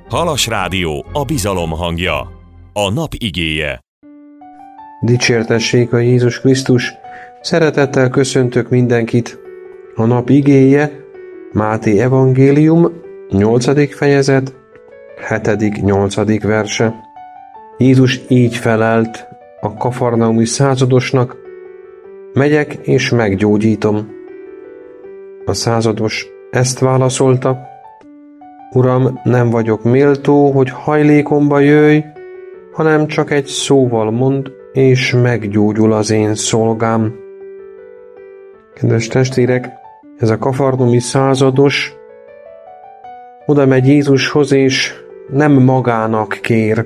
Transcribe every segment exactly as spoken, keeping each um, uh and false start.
Halas Rádió, a bizalom hangja. A nap igéje. Dicsértessék a Jézus Krisztus! Szeretettel köszöntök mindenkit! A nap igéje Máté evangélium, nyolcadik fejezet, hetedik nyolcadik verse. Jézus így felelt a kafarnaumi századosnak: megyek és meggyógyítom. A százados ezt válaszolta: Uram, nem vagyok méltó, hogy hajlékomba jöjj, hanem csak egy szóval mondd, és meggyógyul az én szolgám. Kedves testvérek, ez a kafarnaumi százados oda megy Jézushoz, és nem magának kér,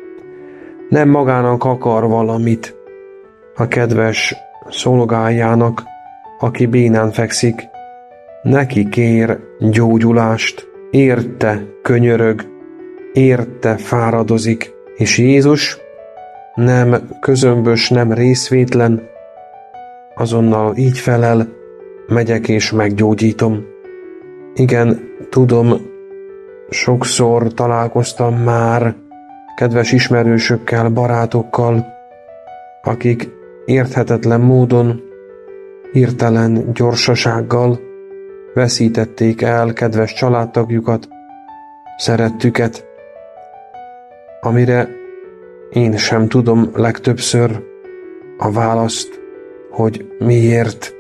nem magának akar valamit, a kedves szolgájának, aki bénán fekszik. Neki kér gyógyulást, érte könyörög, érte fáradozik, és Jézus nem közömbös, nem részvétlen, azonnal így felel: megyek és meggyógyítom. Igen, tudom, sokszor találkoztam már kedves ismerősökkel, barátokkal, akik érthetetlen módon, hirtelen gyorsasággal veszítették el kedves családtagjukat, szerettüket, amire én sem tudom legtöbbször a választ, hogy miért,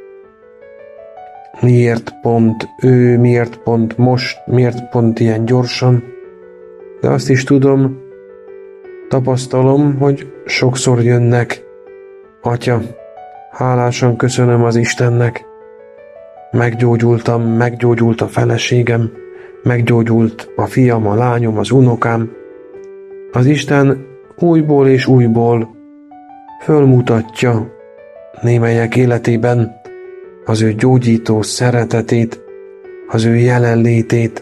miért pont ő, miért pont most, miért pont ilyen gyorsan, de azt is tudom, tapasztalom, hogy sokszor jönnek: Atya, hálásan köszönöm az Istennek, meggyógyultam, meggyógyult a feleségem, meggyógyult a fiam, a lányom, az unokám. Az Isten újból és újból fölmutatja némelyek életében az ő gyógyító szeretetét, az ő jelenlétét,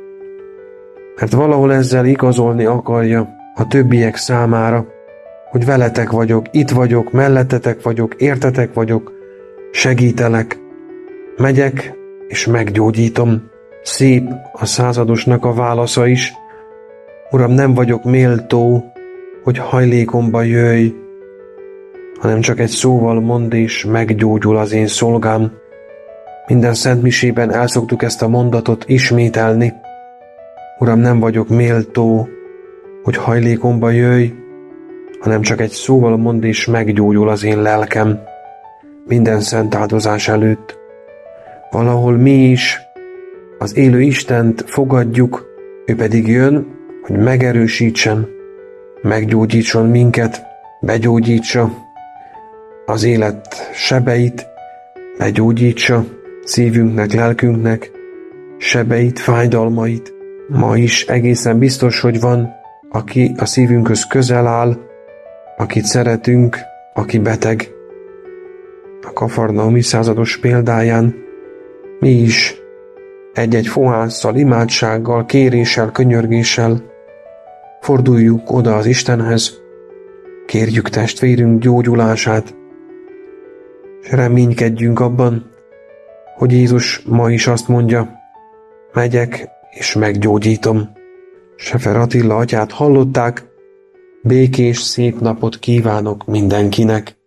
mert valahol ezzel igazolni akarja a többiek számára, hogy veletek vagyok, itt vagyok, mellettetek vagyok, értetek vagyok, segítelek, megyek és meggyógyítom. Szép a századosnak a válasza is: Uram, nem vagyok méltó, hogy hajlékomba jöjj, hanem csak egy szóval mondd, és meggyógyul az én szolgám. Minden szentmisében el szoktuk ezt a mondatot ismételni: Uram, nem vagyok méltó, hogy hajlékomba jöjj, hanem csak egy szóval mondd, és meggyógyul az én lelkem. Minden szent áldozás előtt. Valahol mi is az élő Istent fogadjuk, ő pedig jön, hogy megerősítsen, meggyógyítson minket, begyógyítsa az élet sebeit, begyógyítsa szívünknek, lelkünknek sebeit, fájdalmait. Ma is egészen biztos, hogy van, aki a szívünkhöz közel áll, akit szeretünk, aki beteg. A kafarnaumi százados példáján mi is egy-egy fohásszal, imádsággal, kéréssel, könyörgéssel forduljuk oda az Istenhez, kérjük testvérünk gyógyulását, és reménykedjünk abban, hogy Jézus ma is azt mondja: megyek és meggyógyítom. Sefer Attila atyát hallották, békés, szép napot kívánok mindenkinek.